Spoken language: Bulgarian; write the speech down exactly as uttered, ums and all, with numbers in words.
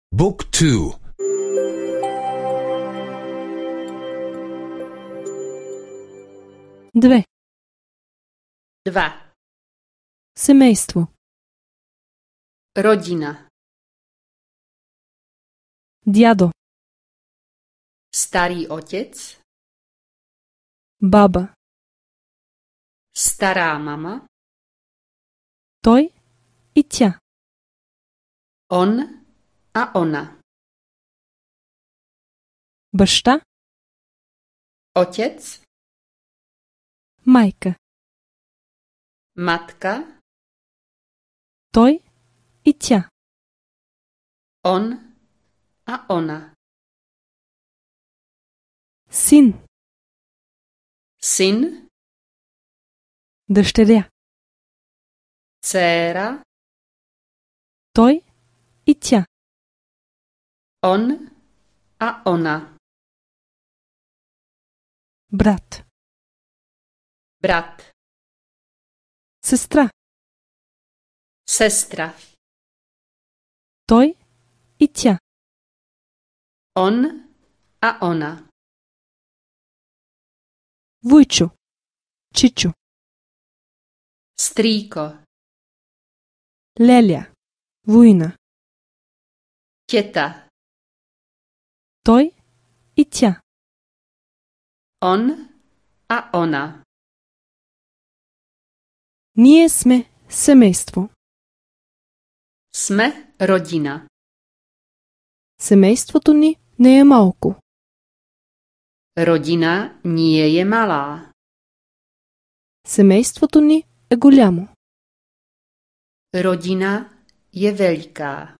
بوك تو. Две. Dva. Семейство. Rodina. Дядо. Starý otec. Баба. Stará mama. Той и тя. On a ona. Баща. Otec. Майка. Matka. Той и тя. On a ona. Син. Syn. Дъщеря. Dcéra. Той и тя. On a ona. Брат. Brat. Сестра. Sestra. Той и тя. On a ona. Вуйчо. Чичо. Strýko. Леля. Вуйна. Těta. Той и тя. On a ona. Ние сме семейство. Jsme rodina. Семейството ни не е малко. Rodina nie je malá. Семейството ни е голямо. Rodina je veliká.